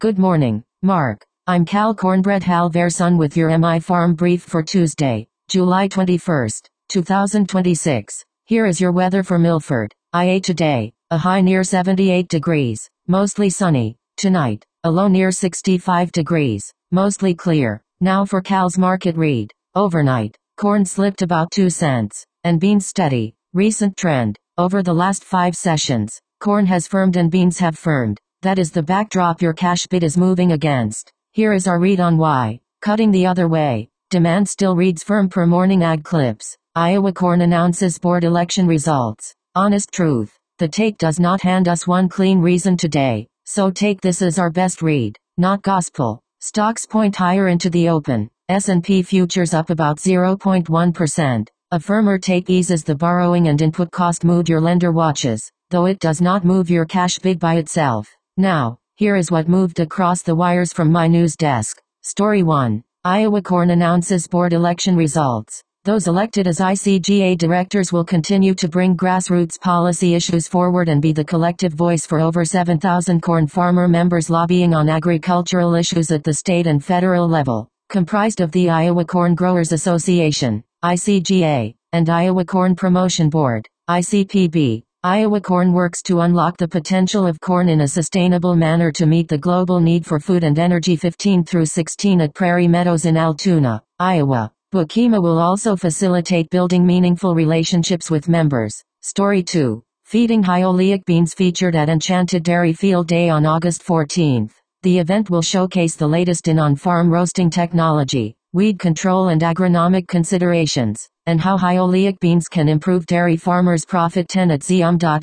Good morning, Mark. I'm Cal Cornbread Halverson with your MI Farm Brief for Tuesday, July 21st, 2026. Here is your weather for Milford, IA today. A high near 78 degrees, mostly sunny. Tonight, a low near 65 degrees, mostly clear. Now for Cal's market read. Overnight, corn slipped about 2 cents, and beans steady. Recent trend. Over the last 5 sessions, corn has firmed and beans have firmed. That is the backdrop your cash bid is moving against. Here is our read on why. Cutting the other way. Demand still reads firm per morning ag clips. Iowa corn announces board election results. Honest truth. The take does not hand us one clean reason today, so take this as our best read, not gospel. Stocks point higher into the open. S&P futures up about 0.1%. A firmer take eases the borrowing and input cost mood your lender watches, though it does not move your cash bid by itself. Now, here is what moved across the wires from my news desk. Story 1. Iowa corn announces board election results. Those elected as ICGA directors will continue to bring grassroots policy issues forward and be the collective voice for over 7,000 corn farmer members lobbying on agricultural issues at the state and federal level, comprised of the Iowa Corn Growers Association, ICGA, and Iowa Corn Promotion Board, ICPB. Iowa Corn works to unlock the potential of corn in a sustainable manner to meet the global need for food and energy. 15 through 16 at Prairie Meadows in Altoona, Iowa. Bukima will also facilitate building meaningful relationships with members. Story 2. Feeding high oleic beans featured at Enchanted Dairy Field Day on August 14th. The event will showcase the latest in on-farm roasting technology, weed control and agronomic considerations, and how high oleic beans can improve dairy farmers' profit. 10 at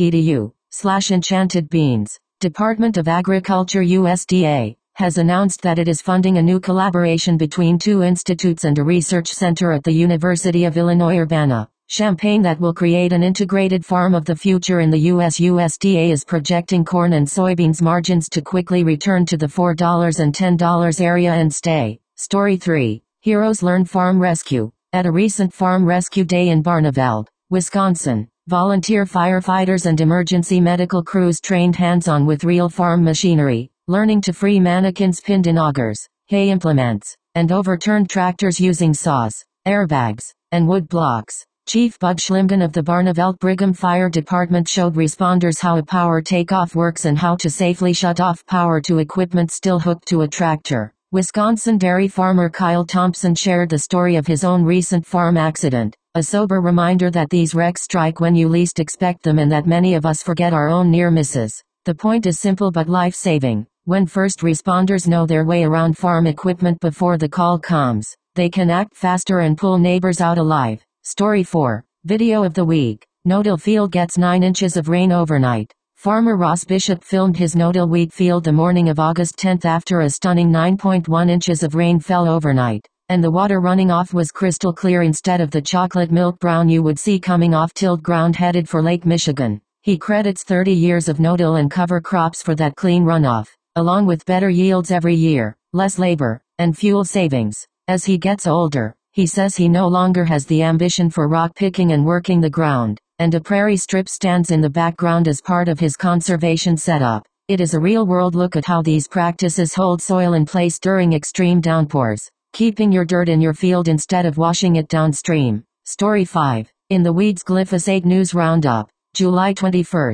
zium.edu/enchantedbeans. Department of Agriculture USDA has announced that it is funding a new collaboration between 2 institutes and a research center at the University of Illinois Urbana-Champaign that will create an integrated farm of the future in the U.S. USDA is projecting corn and soybeans margins to quickly return to the $4 and $10 area and stay. Story 3. Heroes learn farm rescue. At a recent farm rescue day in Barneveld, Wisconsin, volunteer firefighters and emergency medical crews trained hands-on with real farm machinery, learning to free mannequins pinned in augers, hay implements, and overturned tractors using saws, airbags, and wood blocks. Chief Bud Schlimgen of the Barneveld Brigham Fire Department showed responders how a power takeoff works and how to safely shut off power to equipment still hooked to a tractor. Wisconsin dairy farmer Kyle Thompson shared the story of his own recent farm accident, a sober reminder that these wrecks strike when you least expect them and that many of us forget our own near misses. The point is simple but life-saving. When first responders know their way around farm equipment before the call comes, they can act faster and pull neighbors out alive. Story 4. Video of the week. No-till field gets 9 inches of rain overnight. Farmer Ross Bishop filmed his no-till wheat field the morning of August 10th after a stunning 9.1 inches of rain fell overnight, and the water running off was crystal clear instead of the chocolate milk brown you would see coming off tilled ground headed for Lake Michigan. He credits 30 years of no-till and cover crops for that clean runoff, along with better yields every year, less labor, and fuel savings. As he gets older, he says he no longer has the ambition for rock picking and working the ground, and a prairie strip stands in the background as part of his conservation setup. It is a real-world look at how these practices hold soil in place during extreme downpours, keeping your dirt in your field instead of washing it downstream. Story 5. In the Weeds Glyphosate News Roundup, July 21,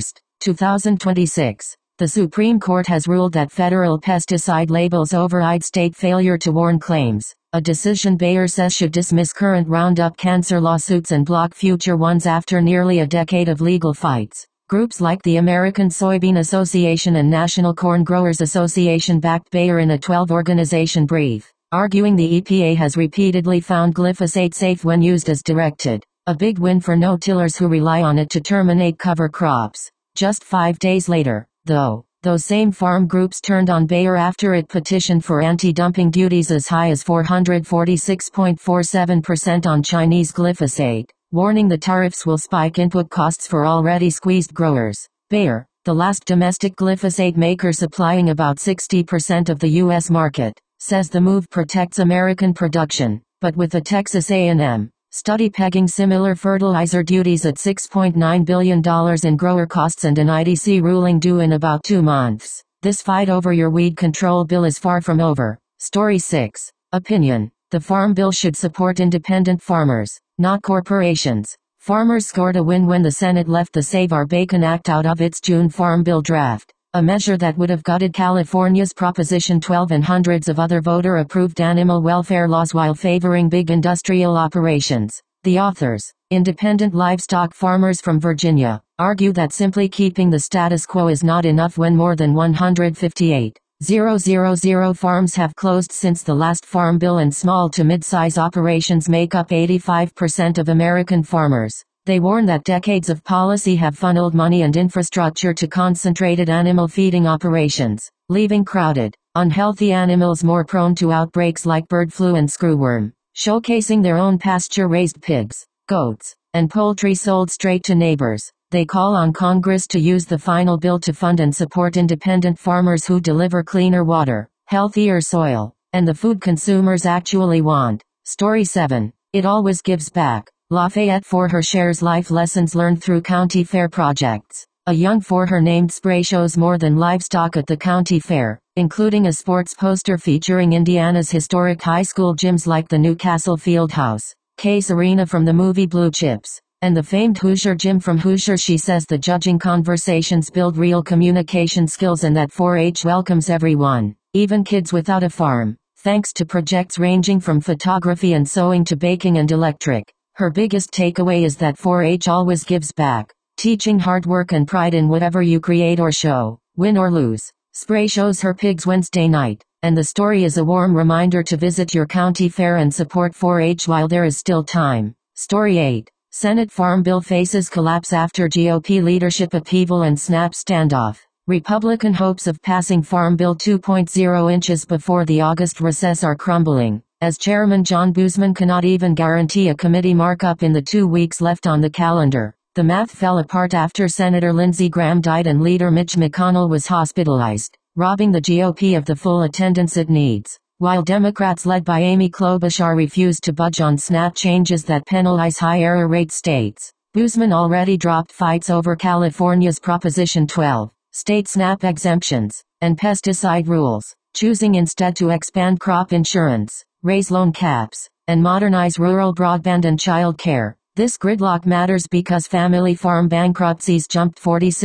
2026. The Supreme Court has ruled that federal pesticide labels override state failure to warn claims, a decision Bayer says should dismiss current Roundup cancer lawsuits and block future ones after nearly a decade of legal fights. Groups like the American Soybean Association and National Corn Growers Association backed Bayer in a 12-organization brief, arguing the EPA has repeatedly found glyphosate safe when used as directed. A big win for no-tillers who rely on it to terminate cover crops. Just 5 days later, though, those same farm groups turned on Bayer after it petitioned for anti-dumping duties as high as 446.47% on Chinese glyphosate, warning the tariffs will spike input costs for already squeezed growers. Bayer, the last domestic glyphosate maker supplying about 60% of the U.S. market, says the move protects American production, but with the Texas A&M study pegging similar fertilizer duties at $6.9 billion in grower costs and an IDC ruling due in about 2 months. This fight over your weed control bill is far from over. Story 6. Opinion. The Farm Bill should support independent farmers, not corporations. Farmers scored a win when the Senate left the Save Our Bacon Act out of its June Farm Bill draft, a measure that would have gutted California's Proposition 12 and hundreds of other voter-approved animal welfare laws while favoring big industrial operations. The authors, independent livestock farmers from Virginia, argue that simply keeping the status quo is not enough when more than 158,000 farms have closed since the last Farm Bill, and small to mid-size operations make up 85% of American farmers. They warn that decades of policy have funneled money and infrastructure to concentrated animal feeding operations, leaving crowded, unhealthy animals more prone to outbreaks like bird flu and screwworm. Showcasing their own pasture-raised pigs, goats, and poultry sold straight to neighbors, they call on Congress to use the final bill to fund and support independent farmers who deliver cleaner water, healthier soil, and the food consumers actually want. Story 7. It always gives back. Lafayette for her shares life lessons learned through county fair projects. A young for her named spray shows more than livestock at the county fair, including a sports poster featuring Indiana's historic high school gyms like the Newcastle Fieldhouse, Case Arena from the movie Blue Chips, and the famed Hoosier Gym from Hoosier. She says the judging conversations build real communication skills and that 4-H welcomes everyone, even kids without a farm, thanks to projects ranging from photography and sewing to baking and electric. Her biggest takeaway is that 4-H always gives back, teaching hard work and pride in whatever you create or show, win or lose. Spray shows her pigs Wednesday night, and the story is a warm reminder to visit your county fair and support 4-H while there is still time. Story 8. Senate Farm Bill faces collapse after GOP leadership upheaval and snap standoff. Republican hopes of passing Farm Bill 2.0 inches before the August recess are crumbling, as Chairman John Boozman cannot even guarantee a committee markup in the 2 weeks left on the calendar. The math fell apart after Senator Lindsey Graham died and Leader Mitch McConnell was hospitalized, robbing the GOP of the full attendance it needs, while Democrats led by Amy Klobuchar refused to budge on SNAP changes that penalize high error rate states. Boozman already dropped fights over California's Proposition 12, state SNAP exemptions, and pesticide rules, choosing instead to expand crop insurance, raise loan caps, and modernize rural broadband and child care. This gridlock matters because family farm bankruptcies jumped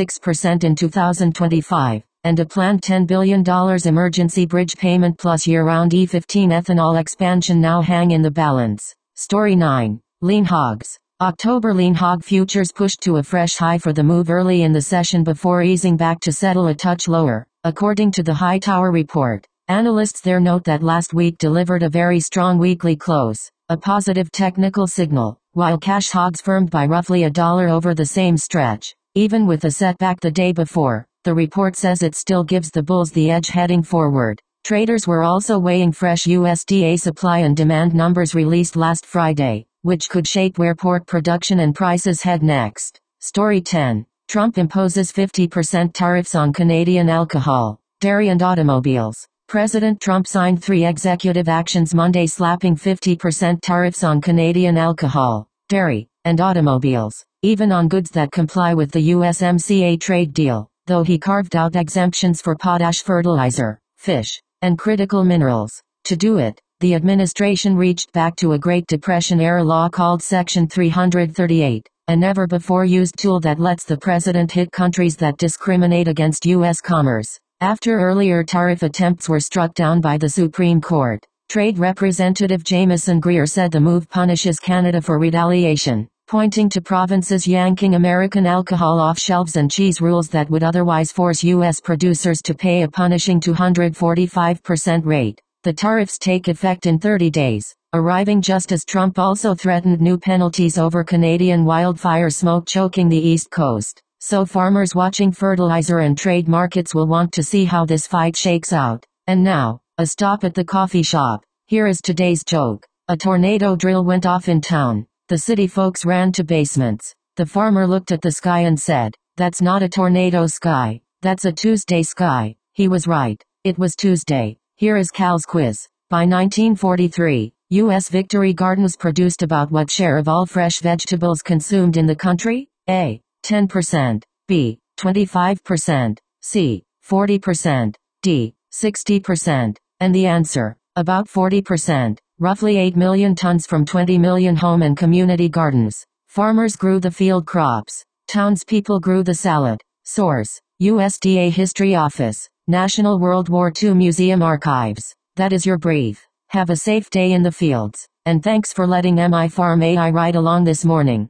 46% in 2025, and a planned $10 billion emergency bridge payment plus year-round E15 ethanol expansion now hang in the balance. Story 9. Lean hogs. October lean hog futures pushed to a fresh high for the move early in the session before easing back to settle a touch lower, according to the Hightower report. Analysts there note that last week delivered a very strong weekly close, a positive technical signal, while cash hogs firmed by roughly $1 over the same stretch. Even with a setback the day before, the report says it still gives the bulls the edge heading forward. Traders were also weighing fresh USDA supply and demand numbers released last Friday, which could shape where pork production and prices head next. Story 10. Trump imposes 50% tariffs on Canadian alcohol, dairy and automobiles. President Trump signed 3 executive actions Monday slapping 50% tariffs on Canadian alcohol, dairy, and automobiles, even on goods that comply with the USMCA trade deal, though he carved out exemptions for potash fertilizer, fish, and critical minerals. To do it, the administration reached back to a Great Depression-era law called Section 338, a never-before-used tool that lets the president hit countries that discriminate against U.S. commerce. After earlier tariff attempts were struck down by the Supreme Court, Trade Representative Jamieson Greer said the move punishes Canada for retaliation, pointing to provinces yanking American alcohol off shelves and cheese rules that would otherwise force U.S. producers to pay a punishing 245% rate. The tariffs take effect in 30 days, arriving just as Trump also threatened new penalties over Canadian wildfire smoke choking the East Coast. So farmers watching fertilizer and trade markets will want to see how this fight shakes out. And now, a stop at the coffee shop. Here is today's joke. A tornado drill went off in town. The city folks ran to basements. The farmer looked at the sky and said, "That's not a tornado sky. That's a Tuesday sky." He was right. It was Tuesday. Here is Cal's quiz. By 1943, U.S. Victory Gardens produced about what share of all fresh vegetables consumed in the country? A. 10%. B. 25%. C. 40%. D. 60%. And the answer, about 40%. Roughly 8 million tons from 20 million home and community gardens. Farmers grew the field crops. Townspeople grew the salad. Source: USDA History Office, National World War II Museum Archives. That is your brief. Have a safe day in the fields, and thanks for letting MI Farm AI ride along this morning.